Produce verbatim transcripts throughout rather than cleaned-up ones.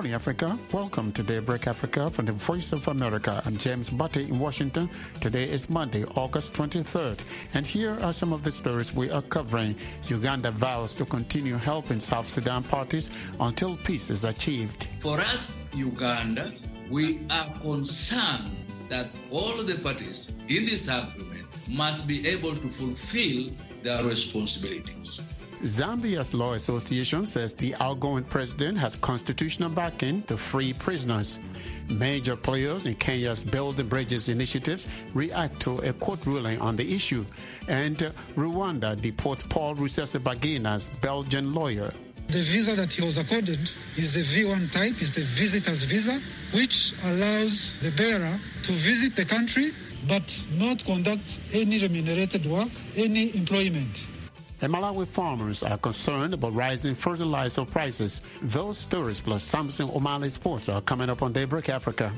morning, Africa. Welcome to Daybreak Africa from the Voice of America. I'm James Butte in Washington. Today is Monday, August twenty-third. And here are some of the stories we are covering. Uganda vows to continue helping South Sudan parties until peace is achieved. For us, Uganda, we are concerned that all the parties in this agreement must be able to fulfill their responsibilities. Zambia's Law Association says the outgoing president has constitutional backing to free prisoners. Major players in Kenya's Building Bridges initiatives react to a court ruling on the issue. And uh, Rwanda deports Paul Rusesabagina's Belgian lawyer. The visa that he was accorded is the V one type, is the visitor's visa, which allows the bearer to visit the country but not conduct any remunerated work, any employment. And Malawi farmers are concerned about rising fertilizer prices. Those stories plus Samson O'Malley Sports are coming up on Daybreak Africa.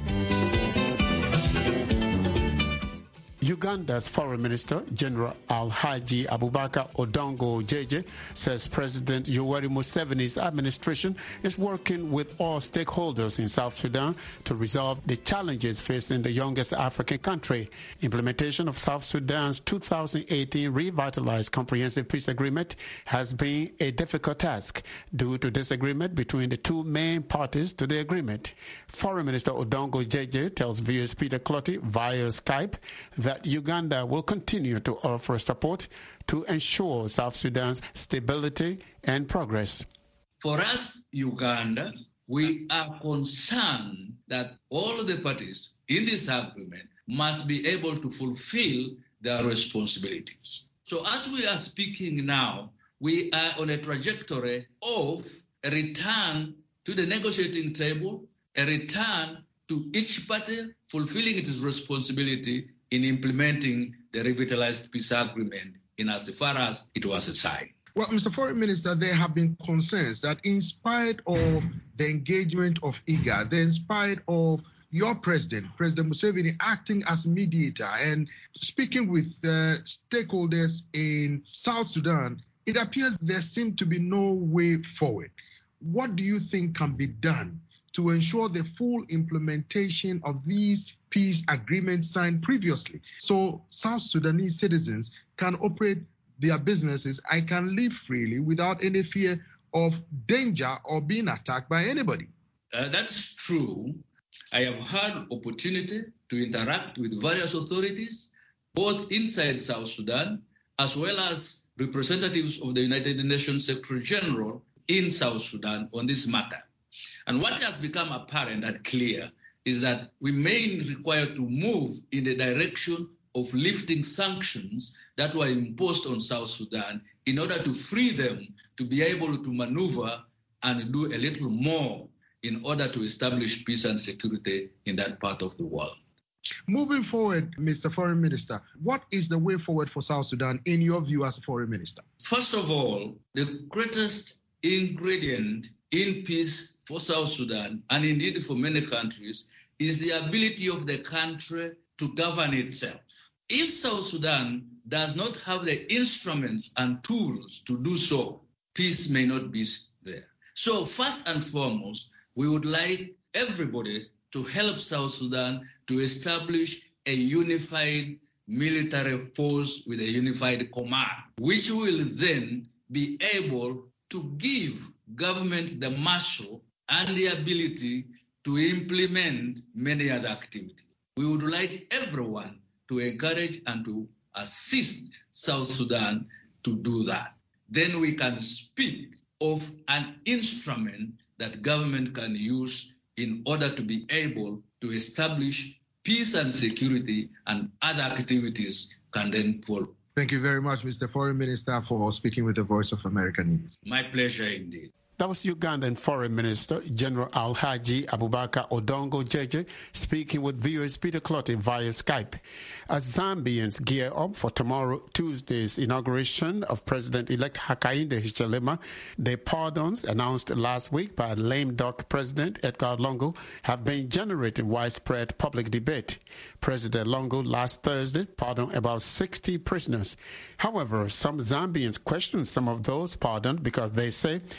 Uganda's Foreign Minister, General Alhaji Abubakar Odongo Jeje, says President Yoweri Museveni's administration is working with all stakeholders in South Sudan to resolve the challenges facing the youngest African country. Implementation of South Sudan's two thousand eighteen Revitalized Comprehensive Peace Agreement has been a difficult task due to disagreement between the two main parties to the agreement. Foreign Minister Odongo Jeje tells V O A's Peter Clotty via Skype that Uganda will continue to offer support to ensure South Sudan's stability and progress. For us, Uganda, we are concerned that all the parties in this agreement must be able to fulfill their responsibilities. So as we are speaking now, we are on a trajectory of a return to the negotiating table, a return to each party fulfilling its responsibility in implementing the Revitalized Peace Agreement in as far as it was signed. Well, Mister Foreign Minister, there have been concerns that in spite of the engagement of IGAD, in spite of your president, President Museveni, acting as mediator and speaking with uh, stakeholders in South Sudan, it appears there seems to be no way forward. What do you think can be done to ensure the full implementation of these peace agreements signed previously, so South Sudanese citizens can operate their businesses and can live freely without any fear of danger or being attacked by anybody? Uh, that's true. I have had opportunity to interact with various authorities, both inside South Sudan, as well as representatives of the United Nations Secretary General in South Sudan on this matter. And what has become apparent and clear is that we may require to move in the direction of lifting sanctions that were imposed on South Sudan in order to free them to be able to maneuver and do a little more in order to establish peace and security in that part of the world. Moving forward, Mister Foreign Minister, what is the way forward for South Sudan in your view as a foreign minister? First of all, the greatest ingredient in peace for South Sudan, and indeed for many countries, is the ability of the country to govern itself. If South Sudan does not have the instruments and tools to do so, peace may not be there. So first and foremost, we would like everybody to help South Sudan to establish a unified military force with a unified command, which will then be able to give government the muscle and the ability to implement many other activities. We would like everyone to encourage and to assist South Sudan to do that. Then we can speak of an instrument that government can use in order to be able to establish peace and security, and other activities can then follow. Thank you very much, Mister Foreign Minister, for speaking with the Voice of America News. My pleasure indeed. That was Ugandan Foreign Minister General Alhaji Abubakar Odongo Jeje speaking with V O A's Peter Clotty via Skype. As Zambians gear up for tomorrow, Tuesday's inauguration of President-elect Hakainde Hichilema, the pardons announced last week by lame duck President Edgar Lungu have been generating widespread public debate. President Lungu last Thursday pardoned about sixty prisoners. However, some Zambians question some of those pardoned because they say they are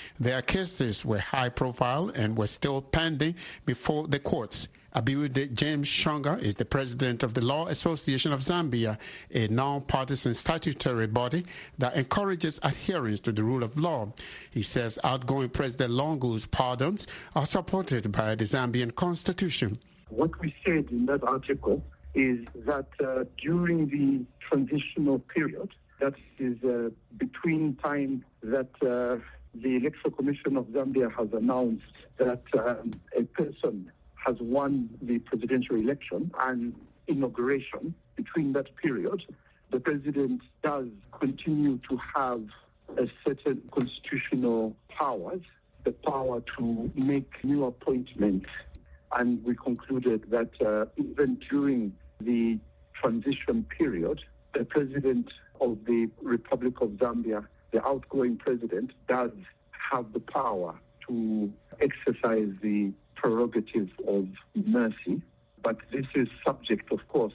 cases were high profile and were still pending before the courts. Abiude James Shonga is the president of the Law Association of Zambia, a non-partisan statutory body that encourages adherence to the rule of law. He says outgoing President Lungu's pardons are supported by the Zambian constitution. What we said in that article is that uh, during the transitional period, that is uh, between time that uh, the Electoral Commission of Zambia has announced that um, a person has won the presidential election and inauguration, between that period, the president does continue to have a certain constitutional powers, the power to make new appointments. And we concluded that uh, even during the transition period, the president of the Republic of Zambia, the outgoing president, does have the power to exercise the prerogative of mercy, but this is subject, of course,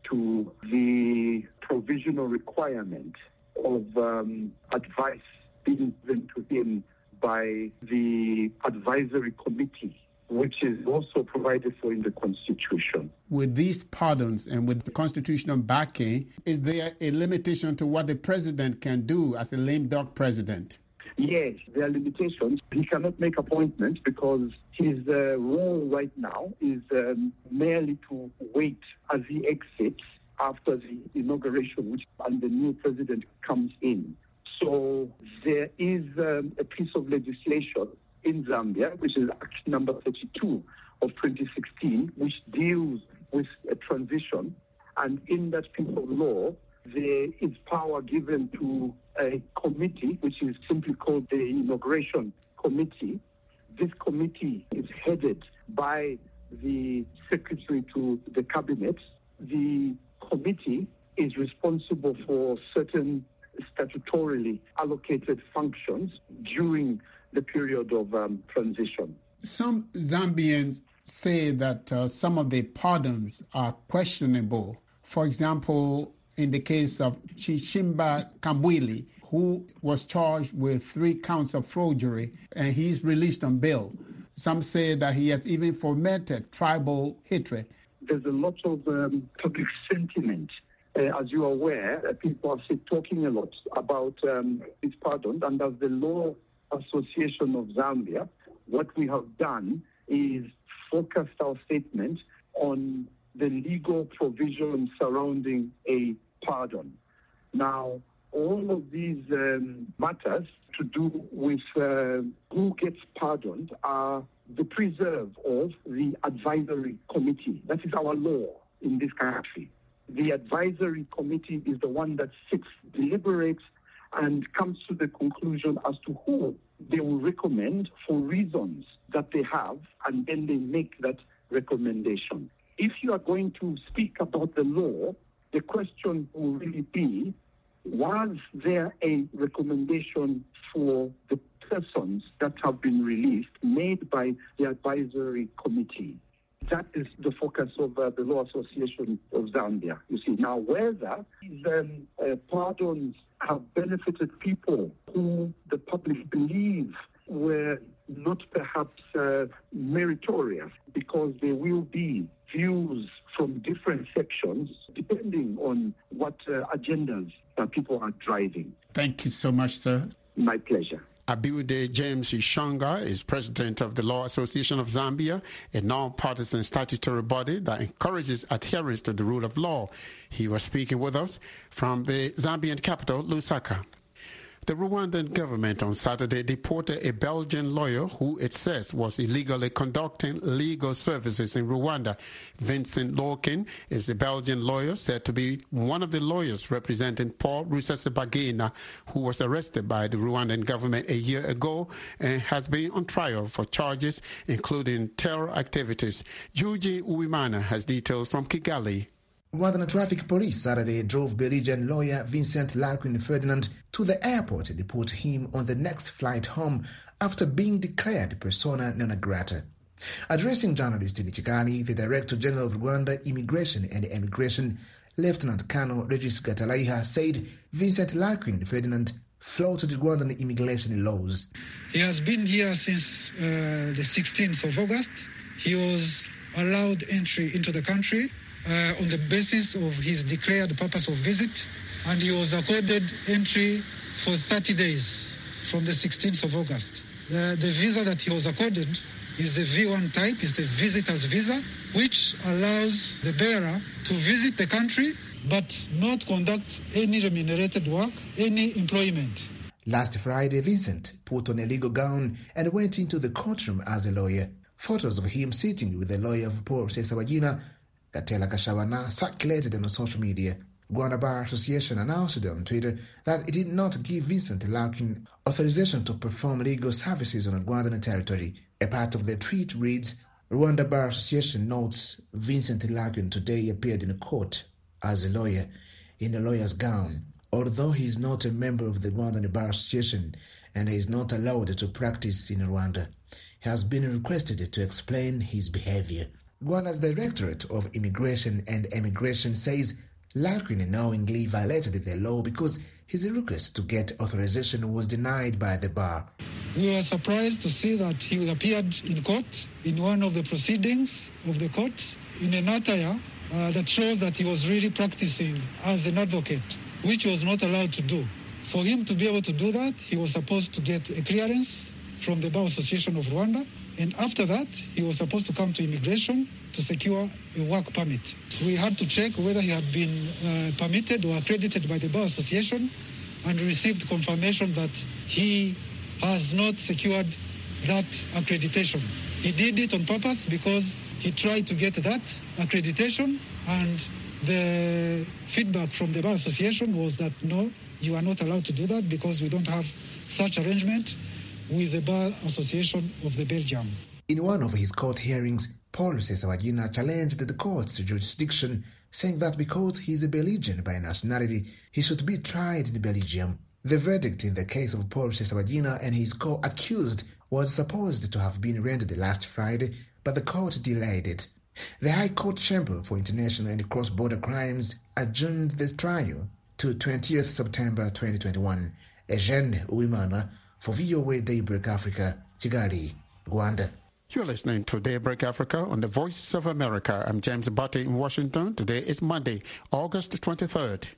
to the provisional requirement of um, advice being given to him by the advisory committee, which is also provided for in the Constitution. With these pardons and with the constitutional backing, is there a limitation to what the president can do as a lame duck president? Yes, there are limitations. He cannot make appointments because his uh, role right now is um, merely to wait as he exits after the inauguration, which and the new president comes in. So there is um, a piece of legislation in Zambia, which is Act number thirty-two of twenty sixteen, which deals with a transition. And in that piece of law, there is power given to a committee, which is simply called the Inauguration Committee. This committee is headed by the Secretary to the Cabinet. The committee is responsible for certain statutorily allocated functions during the period of um, transition. Some Zambians say that uh, some of the pardons are questionable. For example, in the case of Chishimba Kambwili, who was charged with three counts of forgery, and he's released on bail. Some say that he has even fomented tribal hatred. There's a lot of um, public sentiment. Uh, as you are aware, uh, people are talking a lot about um, his pardon, and as the Law Association of Zambia, what we have done is focused our statement on the legal provision surrounding a pardon. Now, all of these um, matters to do with uh, who gets pardoned are the preserve of the advisory committee. That is our law in this country. The advisory committee is the one that sits, deliberates, and comes to the conclusion as to who they will recommend for reasons that they have, and then they make that recommendation. If you are going to speak about the law, the question will really be, was there a recommendation for the persons that have been released made by the advisory committee? That is the focus of uh, the Law Association of Zambia. You see, now whether these um, uh, pardons have benefited people who the public believe were not perhaps uh, meritorious, because there will be views from different sections depending on what uh, agendas that people are driving. Thank you so much, sir. My pleasure. Abiude James Shonga is president of the Law Association of Zambia, a non-partisan statutory body that encourages adherence to the rule of law. He was speaking with us from the Zambian capital, Lusaka. The Rwandan government on Saturday deported a Belgian lawyer who it says was illegally conducting legal services in Rwanda. Vincent Lorkin is a Belgian lawyer said to be one of the lawyers representing Paul Rusesabagina, who was arrested by the Rwandan government a year ago and has been on trial for charges including terror activities. Eugene Uwimana has details from Kigali. Rwandan Traffic Police Saturday drove Belgian lawyer Vincent Larquin Ferdinand to the airport and deported him on the next flight home after being declared persona non grata. Addressing journalists in Kigali, the Director General of Rwanda Immigration and Emigration, Lieutenant Colonel Regis Gatalaiha, said Vincent Larquin Ferdinand flouted Rwandan immigration laws. He has been here since uh, the sixteenth of August. He was allowed entry into the country uh, on the basis of his declared purpose of visit, and he was accorded entry for thirty days from the sixteenth of August. The, the visa that he was accorded is the V one type, is the visitor's visa, which allows the bearer to visit the country but not conduct any remunerated work, any employment. Last Friday, Vincent put on a legal gown and went into the courtroom as a lawyer. Photos of him sitting with the lawyer of Paul Rusesabagina, Gatela Kashawana, circulated on social media. Rwanda Bar Association announced on Twitter that it did not give Vincent Larkin authorization to perform legal services on Rwandan territory. A part of the tweet reads, Rwanda Bar Association notes Vincent Larkin today appeared in court as a lawyer in a lawyer's gown. Although he is not a member of the Rwandan Bar Association and is not allowed to practice in Rwanda, he has been requested to explain his behavior. Rwanda's Directorate of Immigration and Emigration says Larkin knowingly violated the law because his request to get authorization was denied by the bar. We were surprised to see that he appeared in court in one of the proceedings of the court in an attire uh, that shows that he was really practicing as an advocate, which he was not allowed to do. For him to be able to do that, he was supposed to get a clearance from the Bar Association of Rwanda, and after that, he was supposed to come to immigration to secure a work permit. So we had to check whether he had been uh, permitted or accredited by the Bar Association, and received confirmation that he has not secured that accreditation. He did it on purpose because he tried to get that accreditation, and the feedback from the Bar Association was that no, you are not allowed to do that because we don't have such arrangement with the Bar Association of the Belgium. In one of his court hearings, Paul Rusesabagina challenged the court's jurisdiction, saying that because he is a Belgian by nationality, he should be tried in Belgium. The verdict in the case of Paul Rusesabagina and his co-accused was supposed to have been rendered last Friday, but the court delayed it. The High Court Chamber for International and Cross-Border Crimes adjourned the trial to twentieth September twenty twenty-one. Eugene Uwimana for V O A Daybreak Africa, Kigali, Rwanda. You're listening to Daybreak Africa on the Voice of America. I'm James Batty in Washington. Today is Monday, August twenty-third.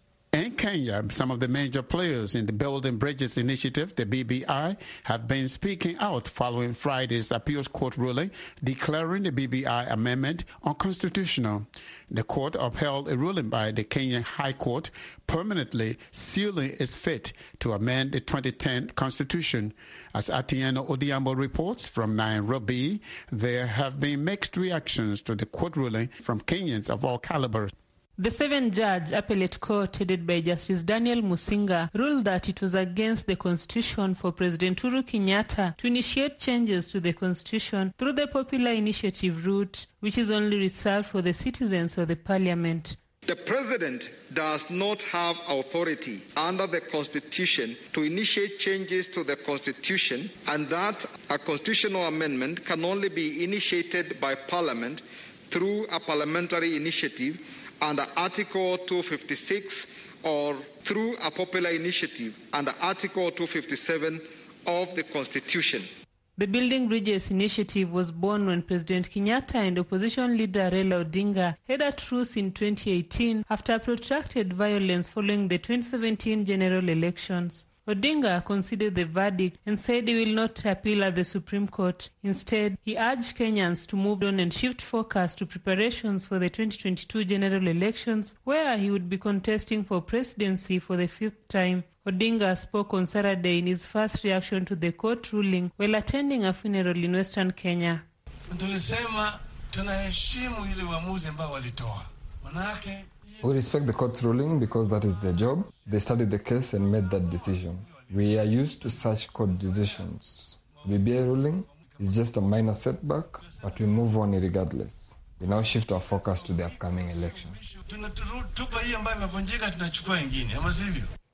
In Kenya, some of the major players in the Building Bridges Initiative, the B B I, have been speaking out following Friday's appeals court ruling declaring the B B I amendment unconstitutional. The court upheld a ruling by the Kenyan High Court permanently sealing its fate to amend the twenty ten Constitution. As Atieno Odiambo reports from Nairobi, there have been mixed reactions to the court ruling from Kenyans of all calibers. The seven-judge appellate court headed by Justice Daniel Musinga ruled that it was against the Constitution for President Uhuru Kenyatta to initiate changes to the Constitution through the popular initiative route, which is only reserved for the citizens of the Parliament. The President does not have authority under the Constitution to initiate changes to the Constitution, and that a constitutional amendment can only be initiated by Parliament through a parliamentary initiative under Article two fifty-six or through a popular initiative under Article two fifty-seven of the Constitution. The Building Bridges initiative was born when President Kenyatta and opposition leader Raila Odinga had a truce in twenty eighteen after protracted violence following the twenty seventeen general elections. Odinga considered the verdict and said he will not appeal at the Supreme Court. Instead, he urged Kenyans to move on and shift focus to preparations for the twenty twenty-two general elections, where he would be contesting for presidency for the fifth time. Odinga spoke on Saturday in his first reaction to the court ruling while attending a funeral in Western Kenya. Tulisema tunaheshimu ile uamuzi ambao walitoa. Manake we respect the court's ruling because that is their job. They studied the case and made that decision. We are used to such court decisions. B B I ruling is just a minor setback, but we move on regardless. We now shift our focus to the upcoming election.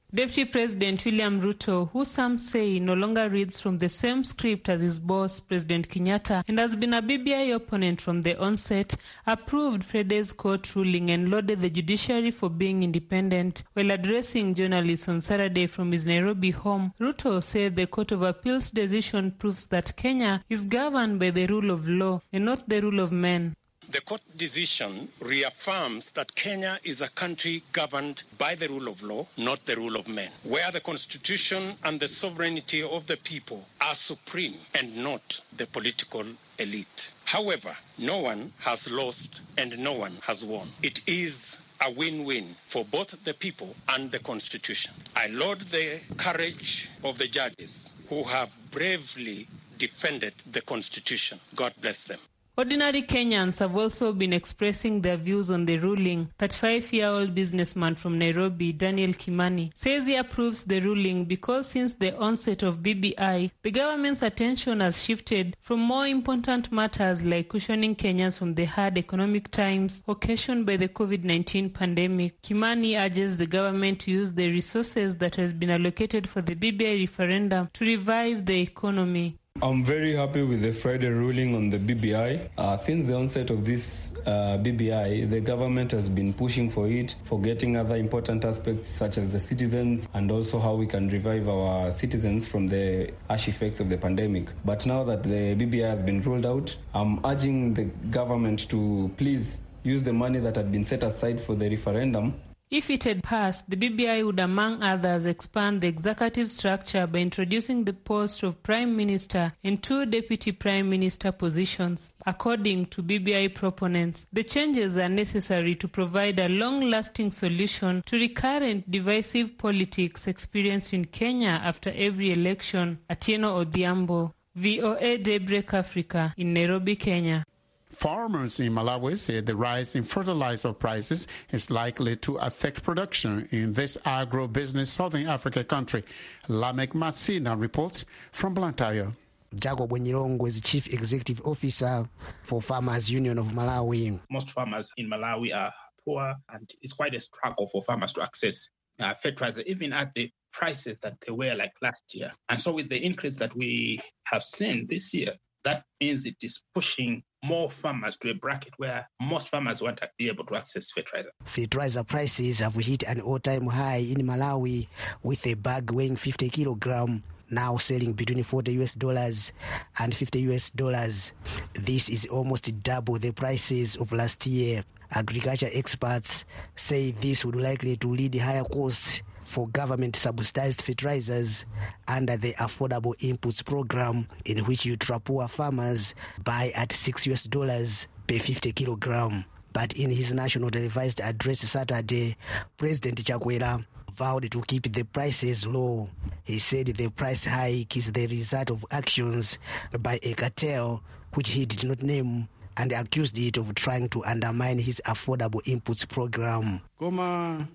Deputy President William Ruto, who some say no longer reads from the same script as his boss, President Kenyatta, and has been a B B I opponent from the onset, approved Friday's court ruling and lauded the judiciary for being independent. While addressing journalists on Saturday from his Nairobi home, Ruto said the Court of Appeal's decision proves that Kenya is governed by the rule of law and not the rule of men. The court decision reaffirms that Kenya is a country governed by the rule of law, not the rule of men, where the constitution and the sovereignty of the people are supreme and not the political elite. However, no one has lost and no one has won. It is a win-win for both the people and the constitution. I laud the courage of the judges who have bravely defended the constitution. God bless them. Ordinary Kenyans have also been expressing their views on the ruling. thirty-five-year-old businessman from Nairobi, Daniel Kimani, says he approves the ruling because since the onset of B B I, the government's attention has shifted from more important matters like cushioning Kenyans from the hard economic times occasioned by the COVID nineteen pandemic. Kimani urges the government to use the resources that has been allocated for the B B I referendum to revive the economy. I'm very happy with the Friday ruling on the B B I. Uh, since the onset of this uh, B B I, the government has been pushing for it, forgetting other important aspects such as the citizens and also how we can revive our citizens from the harsh effects of the pandemic. But now that the B B I has been rolled out, I'm urging the government to please use the money that had been set aside for the referendum. If it had passed, the B B I would, among others, expand the executive structure by introducing the post of Prime Minister and two Deputy Prime Minister positions. According to B B I proponents, the changes are necessary to provide a long-lasting solution to recurrent divisive politics experienced in Kenya after every election. Atieno Odhiambo, V O A Daybreak Africa, in Nairobi, Kenya. Farmers in Malawi say the rise in fertilizer prices is likely to affect production in this agro-business Southern Africa country. Lamek Masina reports from Blantyre. Jacob Wenyirongo is Chief Executive Officer for Farmers Union of Malawi. Most farmers in Malawi are poor and it's quite a struggle for farmers to access uh, fertilizer, even at the prices that they were like last year. And so with the increase that we have seen this year, that means it is pushing more farmers to a bracket where most farmers won't be able to access fertilizer. Fertilizer prices have hit an all-time high in Malawi, with a bag weighing fifty kilograms now selling between forty U S dollars and fifty U S dollars. This is almost double the prices of last year. Agriculture experts say this would likely to lead higher costs for government-subsidized fertilizers under the Affordable Inputs Program, in which ultra-poor farmers buy at six U S dollars per fifty kilogram. But in his national televised address Saturday, President Chakwera vowed to keep the prices low. He said the price hike is the result of actions by a cartel, which he did not name, and accused it of trying to undermine his Affordable Inputs Program. Koma.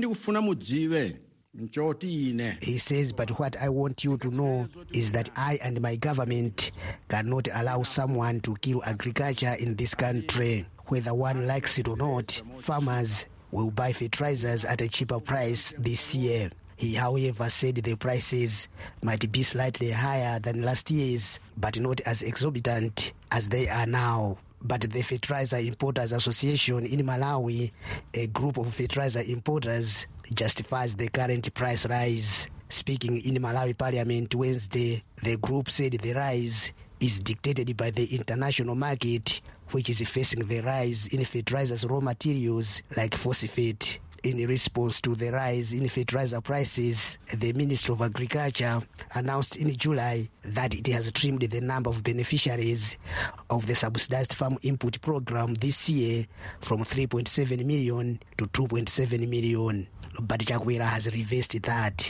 He says, but what I want you to know is that I and my government cannot allow someone to kill agriculture in this country. Whether one likes it or not, farmers will buy fertilizers at a cheaper price this year. He, however, said the prices might be slightly higher than last year's, but not as exorbitant as they are now. But the Fertilizer Importers Association in Malawi, a group of fertilizer importers, justifies the current price rise. Speaking in Malawi Parliament Wednesday, the group said the rise is dictated by the international market, which is facing the rise in fertilizers raw materials like phosphate. In response to the rise in fertilizer prices, the Ministry of Agriculture announced in July that it has trimmed the number of beneficiaries of the subsidized farm input program this year from three point seven million to two point seven million. But Chakwera has reversed that.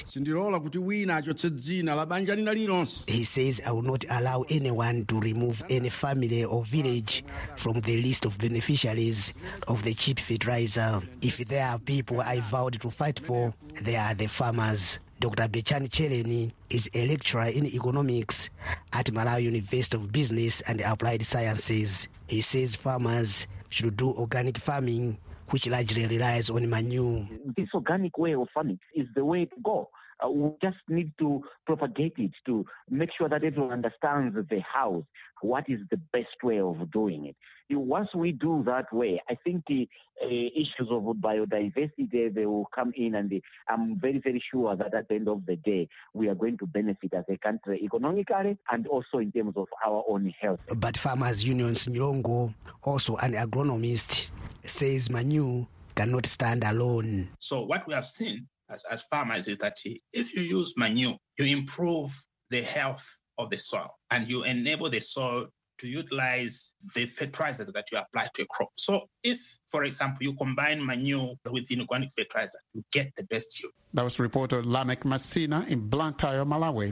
He says, I will not allow anyone to remove any family or village from the list of beneficiaries of the cheap fertilizer. If there are people I vowed to fight for, they are the farmers. Doctor Bechani Cheleni is a lecturer in economics at Malawi University of Business and Applied Sciences. He says farmers should do organic farming, which largely relies on manure. This organic way of farming is the way to go. Uh, we just need to propagate it, to make sure that everyone understands the how, what is the best way of doing it. Once we do that way, I think the uh, issues of biodiversity, they will come in, and the, I'm very, very sure that at the end of the day, we are going to benefit as a country economically and also in terms of our own health. But Farmers Union's Nyongo, also an agronomist, says manure cannot stand alone. So what we have seen As, as farmers is that if you use manure, you improve the health of the soil and you enable the soil to utilize the fertilizers that you apply to a crop. So if, for example, you combine manure with inorganic fertilizer, you get the best yield. That was reporter Lamek Masina in Blantyre, Malawi.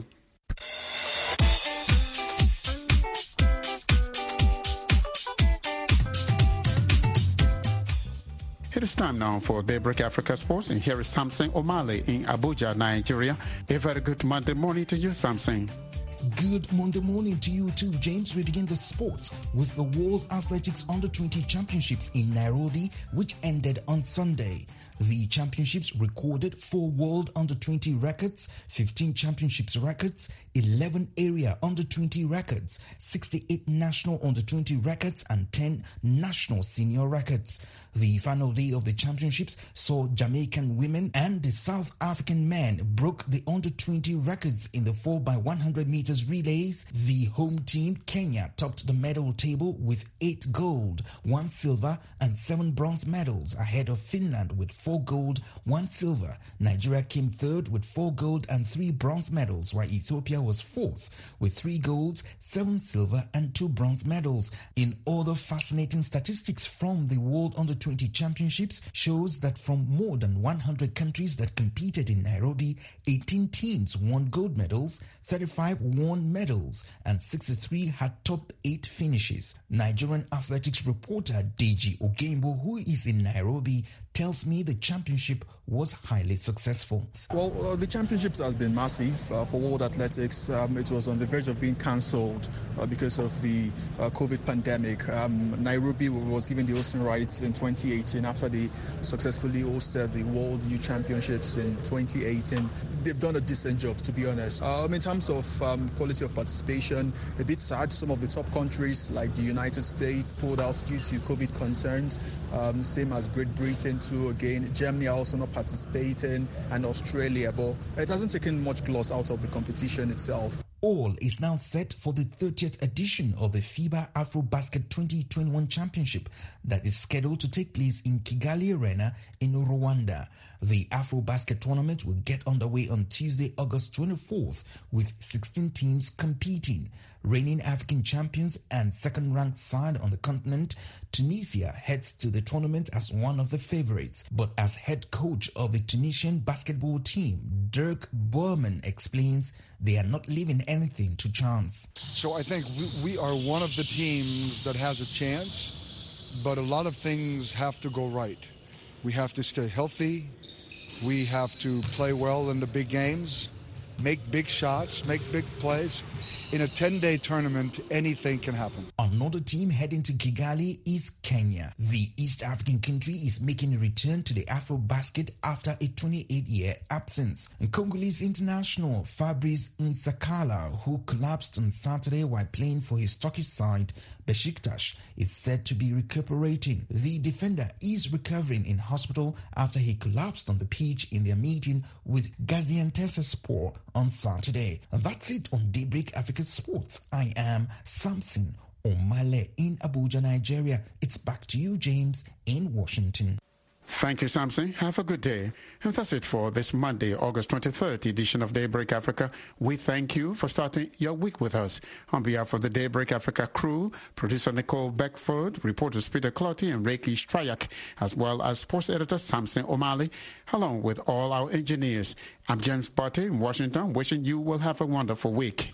It is time now for Daybreak Africa Sports, and here is Samson Omale in Abuja, Nigeria. A very good Monday morning to you, Samson. Good Monday morning to you too, James. We begin the sports with the World Athletics Under twenty Championships in Nairobi, which ended on Sunday. The championships recorded four World Under twenty records, fifteen Championships records, eleven Area Under twenty records, sixty-eight National Under twenty records, and ten National Senior records. The final day of the championships saw Jamaican women and the South African men broke the Under twenty records in the four by one hundred meters relays. The home team, Kenya, topped the medal table with eight gold, one silver, and seven bronze medals, ahead of Finland with four gold, one silver. Nigeria came third with four gold and three bronze medals, while Ethiopia was fourth with three golds, seven silver, and two bronze medals. In other fascinating statistics from the World Under twenty Championships shows that from more than one hundred countries that competed in Nairobi, eighteen teams won gold medals, thirty-five won medals, and sixty-three had top eight finishes. Nigerian athletics reporter Deji Ogembo, who is in Nairobi, tells me the championship was highly successful. Well, uh, the championships has been massive uh, for World Athletics. Um, it was on the verge of being cancelled uh, because of the uh, COVID pandemic. Um, Nairobi was given the hosting rights in twenty eighteen after they successfully hosted the World Youth Championships in twenty eighteen. They've done a decent job, to be honest. Um, in terms of um, quality of participation, a bit sad. Some of the top countries like the United States pulled out due to COVID concerns, um, same as Great Britain too. Again, Germany are also not participating, and Australia, but it hasn't taken much gloss out of the competition itself. All is now set for the thirtieth edition of the FIBA AfroBasket twenty twenty-one Championship that is scheduled to take place in Kigali Arena in Rwanda. The AfroBasket tournament will get underway on Tuesday, August twenty-fourth, with sixteen teams competing. Reigning African champions and second-ranked side on the continent, Tunisia heads to the tournament as one of the favorites. But as head coach of the Tunisian basketball team, Dirk Boerman explains they are not leaving anything to chance. So I think we, we are one of the teams that has a chance, but a lot of things have to go right. We have to stay healthy. We have to play well in the big games, make big shots, make big plays. In a ten-day tournament, anything can happen. Another team heading to Kigali is Kenya. The East African country is making a return to the AfroBasket after a twenty-eight year absence. Congolese international Fabrice Nsakala, who collapsed on Saturday while playing for his Turkish side, Besiktas, is said to be recuperating. The defender is recovering in hospital after he collapsed on the pitch in their meeting with Gaziantepspor on Saturday. And that's it on Daybreak Africa Sports. I am Samson Omale in Abuja, Nigeria. It's back to you, James, in Washington. Thank you, Samson. Have a good day. And that's it for this Monday, August twenty-third edition of Daybreak Africa. We thank you for starting your week with us. On behalf of the Daybreak Africa crew, producer Nicole Beckford, reporters Peter Clotty and Reiki Strayak, as well as sports editor Samson Omale, along with all our engineers. I'm James Barty in Washington, wishing you will have a wonderful week.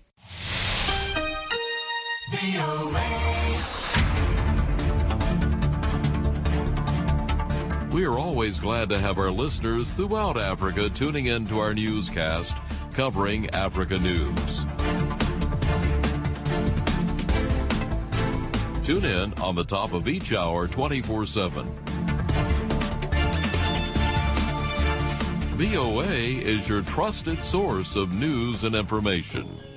We are always glad to have our listeners throughout Africa tuning in to our newscast covering Africa news. Tune in on the top of each hour twenty-four seven. V O A is your trusted source of news and information.